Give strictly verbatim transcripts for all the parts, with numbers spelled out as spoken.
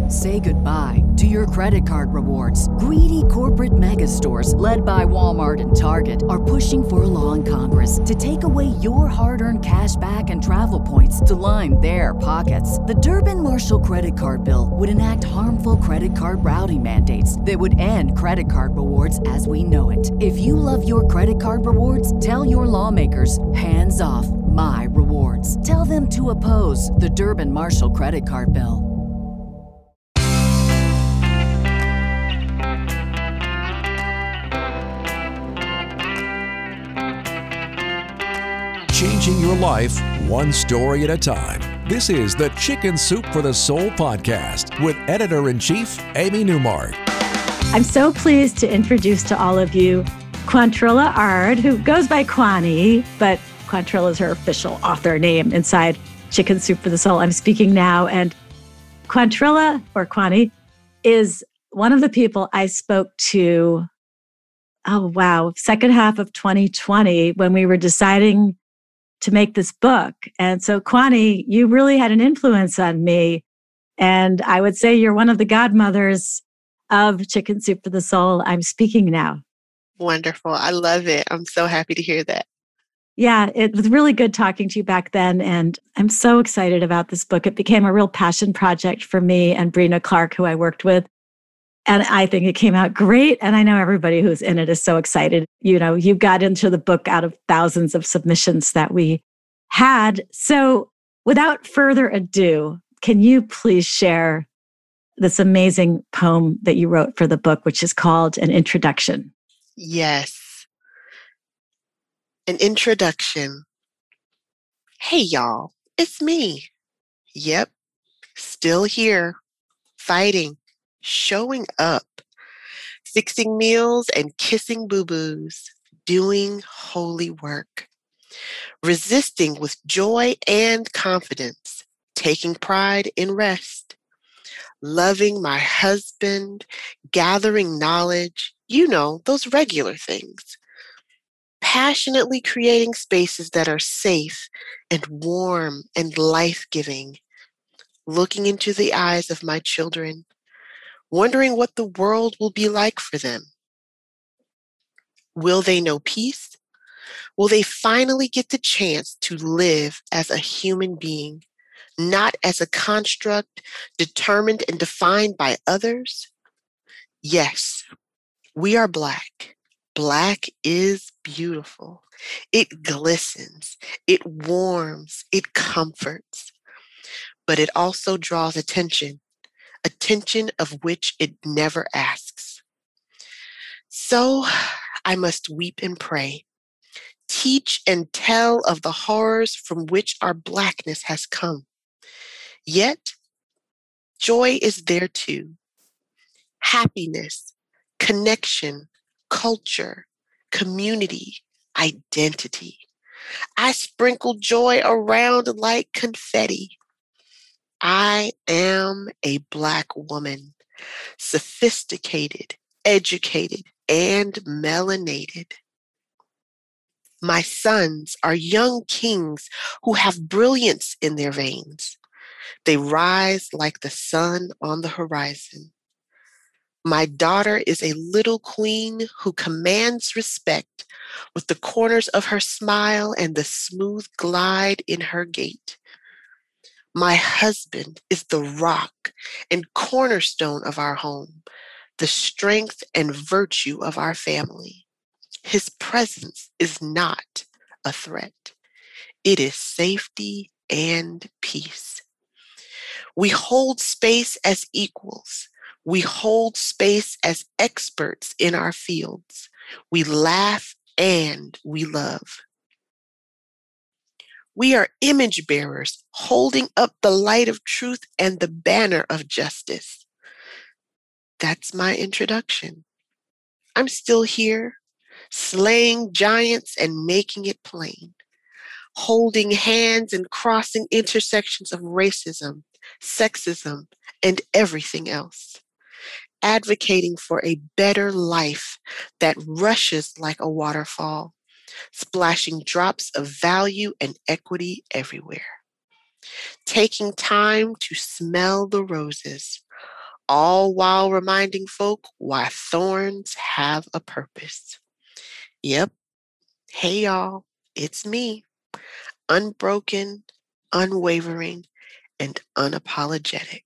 Say goodbye to your credit card rewards. Greedy corporate mega stores, led by Walmart and Target, are pushing for a law in Congress to take away your hard-earned cash back and travel points to line their pockets. The Durbin-Marshall credit card bill would enact harmful credit card routing mandates that would end credit card rewards as we know it. If you love your credit card rewards, tell your lawmakers, hands off my rewards. Tell them to oppose the Durbin-Marshall credit card bill. Changing your life one story at a time. This is the Chicken Soup for the Soul podcast with Editor-in-Chief Amy Newmark. I'm so pleased to introduce to all of you Quantrilla Ard, who goes by Quani, but Quantrilla is her official author name inside Chicken Soup for the Soul. I'm speaking now, and Quantrilla, or Quani, is one of the people I spoke to, oh wow, second half of twenty twenty when we were deciding to make this book. And so, Quani, you really had an influence on me. And I would say you're one of the godmothers of Chicken Soup for the Soul. I'm speaking now. Wonderful. I love it. I'm so happy to hear that. Yeah, it was really good talking to you back then. And I'm so excited about this book. It became a real passion project for me and Brina Clark, who I worked with. And I think it came out great. And I know everybody who's in it is so excited. You know, you got into the book out of thousands of submissions that we had. So without further ado, can you please share this amazing poem that you wrote for the book, which is called An Introduction? Yes. An introduction. Hey, y'all, it's me. Yep, still here, fighting. Showing up, fixing meals and kissing boo-boos, doing holy work, resisting with joy and confidence, taking pride in rest, loving my husband, gathering knowledge, you know, those regular things, passionately creating spaces that are safe and warm and life-giving, looking into the eyes of my children, wondering what the world will be like for them. Will they know peace? Will they finally get the chance to live as a human being, not as a construct determined and defined by others? Yes, we are Black. Black is beautiful. It glistens, it warms, it comforts, but it also draws attention. Attention of which it never asks. So I must weep and pray, teach and tell of the horrors from which our Blackness has come. Yet, joy is there too. Happiness, connection, culture, community, identity. I sprinkle joy around like confetti. I am a Black woman, sophisticated, educated, and melanated. My sons are young kings who have brilliance in their veins. They rise like the sun on the horizon. My daughter is a little queen who commands respect with the corners of her smile and the smooth glide in her gait. My husband is the rock and cornerstone of our home, the strength and virtue of our family. His presence is not a threat. It is safety and peace. We hold space as equals. We hold space as experts in our fields. We laugh and we love. We are image bearers holding up the light of truth and the banner of justice. That's my introduction. I'm still here, slaying giants and making it plain, holding hands and crossing intersections of racism, sexism, and everything else, advocating for a better life that rushes like a waterfall, splashing drops of value and equity everywhere. Taking time to smell the roses, all while reminding folk why thorns have a purpose. Yep. Hey, y'all. It's me, unbroken, unwavering, and unapologetic.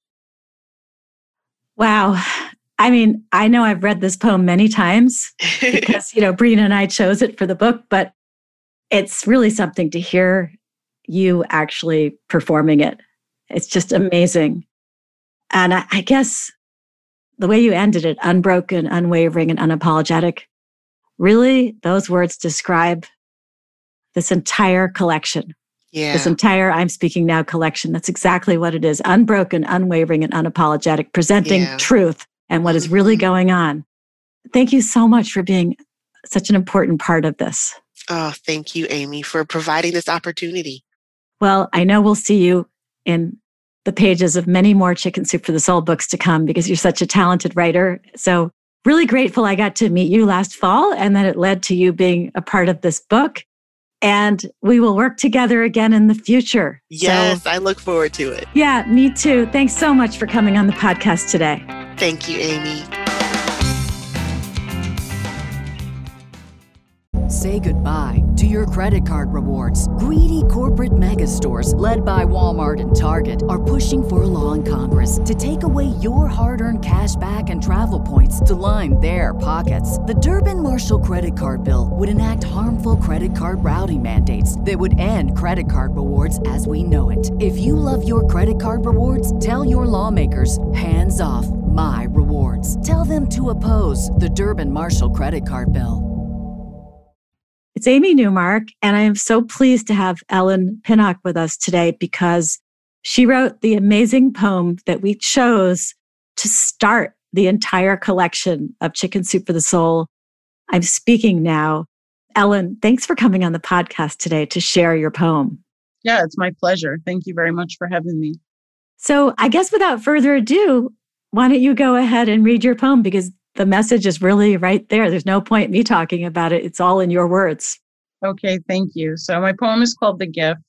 Wow. I mean, I know I've read this poem many times because, you know, Brina and I chose it for the book, but it's really something to hear you actually performing it. It's just amazing. And I, I guess the way you ended it, unbroken, unwavering, and unapologetic, really, those words describe this entire collection. Yeah. This entire I'm Speaking Now collection. That's exactly what it is. Unbroken, unwavering, and unapologetic, presenting Yeah. truth and what is really going on. Thank you so much for being such an important part of this. Oh, thank you, Amy, for providing this opportunity. Well, I know we'll see you in the pages of many more Chicken Soup for the Soul books to come because you're such a talented writer. So really grateful I got to meet you last fall and that it led to you being a part of this book. And we will work together again in the future. Yes, So, I look forward to it. yeah, me too. Thanks so much for coming on the podcast today. Thank you, Amy. Say goodbye to your credit card rewards. Greedy corporate mega stores, led by Walmart and Target, are pushing for a law in Congress to take away your hard-earned cash back and travel points to line their pockets. The Durbin-Marshall credit card bill would enact harmful credit card routing mandates that would end credit card rewards as we know it. If you love your credit card rewards, tell your lawmakers, hands off my rewards. Tell them to oppose the Durbin-Marshall credit card bill. It's Amy Newmark, and I am so pleased to have Ellen Pinnock with us today because she wrote the amazing poem that we chose to start the entire collection of Chicken Soup for the Soul. I'm Speaking Now. Ellen, thanks for coming on the podcast today to share your poem. Yeah, it's my pleasure. Thank you very much for having me. So I guess without further ado, why don't you go ahead and read your poem because the message is really right there. There's no point me talking about it. It's all in your words. Okay, thank you. So my poem is called The Gift.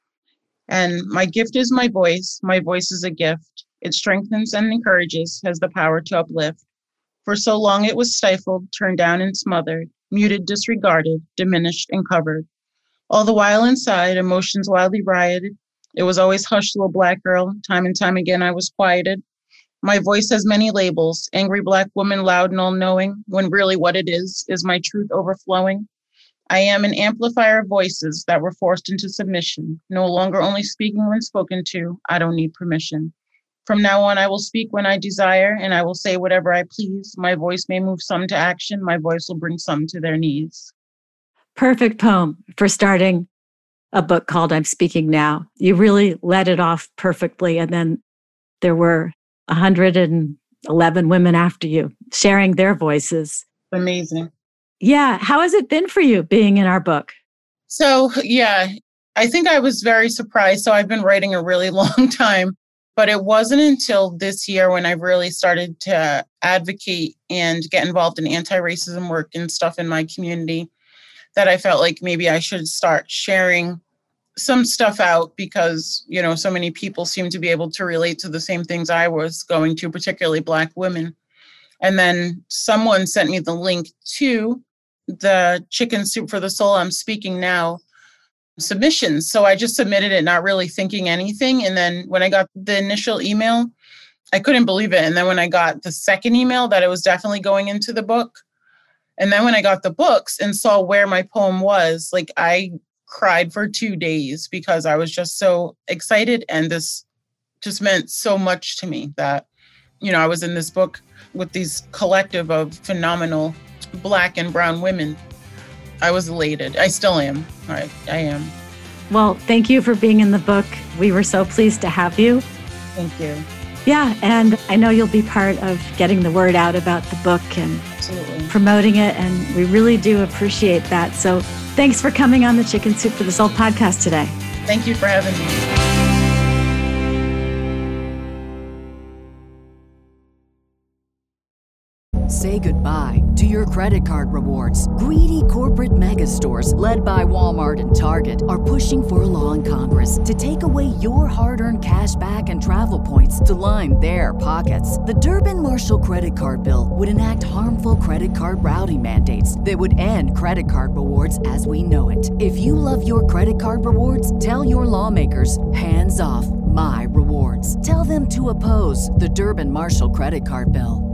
And my gift is my voice. My voice is a gift. It strengthens and encourages, has the power to uplift. For so long it was stifled, turned down and smothered, muted, disregarded, diminished and covered. All the while inside, emotions wildly rioted. It was always hushed to a Black girl. Time and time again I was quieted. My voice has many labels, angry Black woman, loud and all-knowing, when really what it is, is my truth overflowing. I am an amplifier of voices that were forced into submission, no longer only speaking when spoken to. I don't need permission. From now on, I will speak when I desire, and I will say whatever I please. My voice may move some to action. My voice will bring some to their knees. Perfect poem for starting a book called I'm Speaking Now. You really led it off perfectly, and then there were one hundred eleven women after you sharing their voices. Amazing. Yeah. How has it been for you being in our book? So, yeah, I think I was very surprised. So I've been writing a really long time, but it wasn't until this year when I really started to advocate and get involved in anti-racism work and stuff in my community that I felt like maybe I should start sharing some stuff out because, you know, so many people seem to be able to relate to the same things I was going to, particularly Black women. And then someone sent me the link to the Chicken Soup for the Soul I'm Speaking Now submissions. So I just submitted it, not really thinking anything. And then when I got the initial email, I couldn't believe it. And then when I got the second email that it was definitely going into the book. And then when I got the books and saw where my poem was, like I cried for two days because I was just so excited. And this just meant so much to me that, you know, I was in this book with these collective of phenomenal Black and brown women. I was elated. I still am. I, I am. Well, thank you for being in the book. We were so pleased to have you. Thank you. Yeah, and I know you'll be part of getting the word out about the book and Absolutely. promoting it, and we really do appreciate that. So thanks for coming on the Chicken Soup for the Soul podcast today. Thank you for having me. Say goodbye to your credit card rewards. Greedy corporate mega stores, led by Walmart and Target, are pushing for a law in Congress to take away your hard-earned cash back and travel points to line their pockets. The Durbin-Marshall credit card bill would enact harmful credit card routing mandates that would end credit card rewards as we know it. If you love your credit card rewards, tell your lawmakers, hands off my rewards. Tell them to oppose the Durbin-Marshall credit card bill.